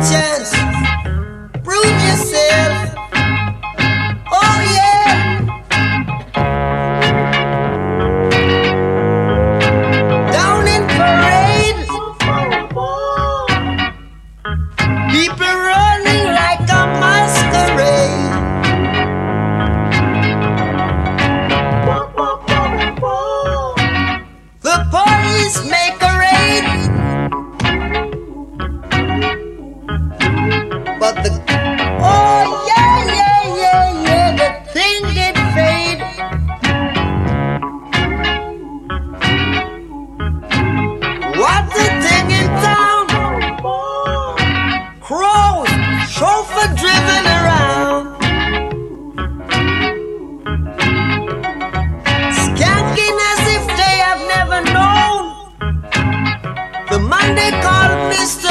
chance. Prove yourself. Oh yeah. Down in parade, people running like a masquerade. The police make a raid, but the oh yeah, the thing did fade. What's the thing in town? Crows, chauffeur driven around, skanking as if they have never known the man they call Mr.